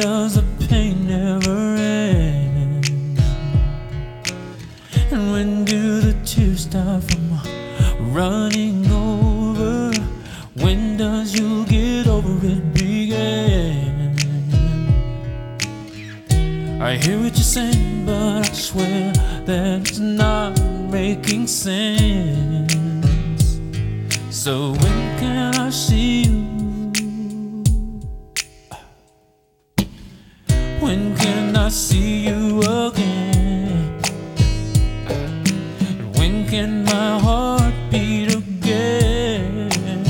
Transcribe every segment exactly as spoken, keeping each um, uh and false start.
does the pain never end? And when do the tears stop from running over? When does you get over it begin? I hear what you're saying, but I swear that it's not making sense. So when can I see you? When can I see you again? And when can my heart beat again?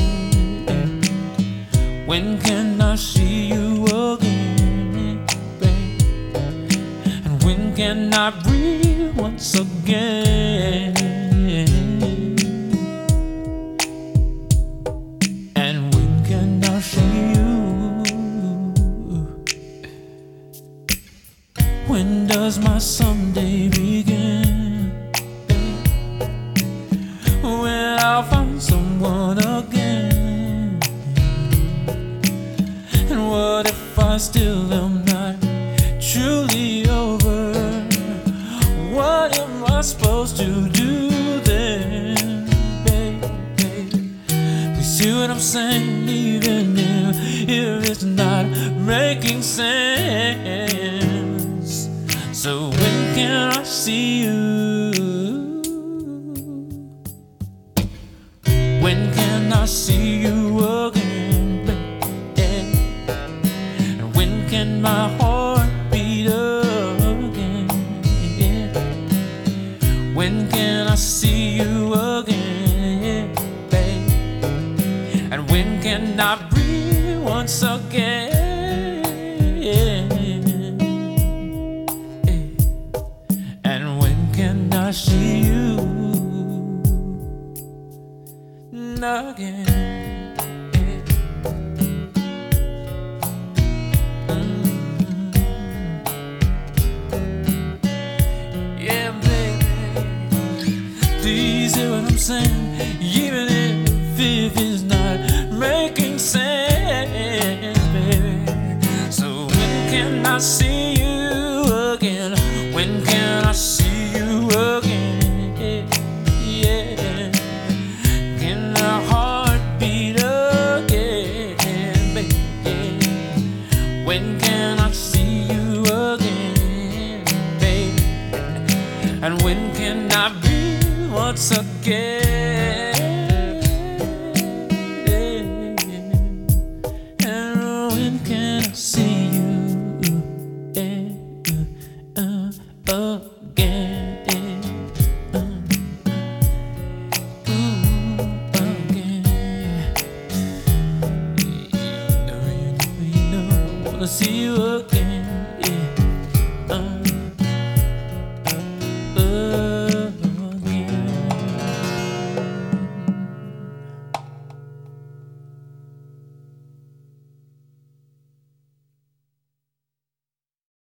When can I see you again, babe? And when can I breathe once again? And when can I see you? When does my someday begin, babe? When I'll find someone again. And what if I still am not truly over? What am I supposed to do then, babe? Please see what I'm saying, even if, if it's not making sense. So when can I see you? When can I see you again, babe? And when can my heart beat again? When can I see you again, babe? And when can I breathe once again?